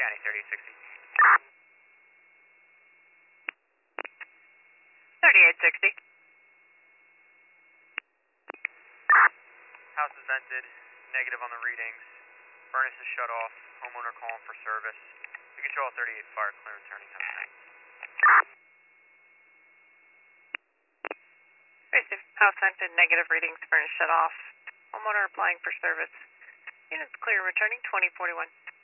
County, 3860. 3860. House is vented, negative on the readings. Furnace is shut off. Homeowner calling for service. You control 38 fire clearance turning time. House vented, negative readings, furnace shut off. Homeowner applying for service. Units clear, returning 2041.